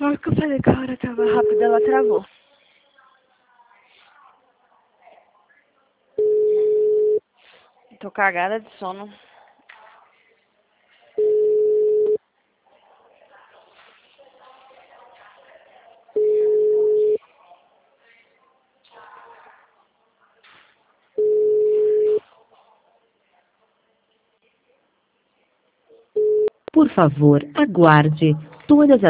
Na hora que eu falei que a hora tava rápida, ela travou. Tô cagada de sono. Por favor, aguarde. Todas as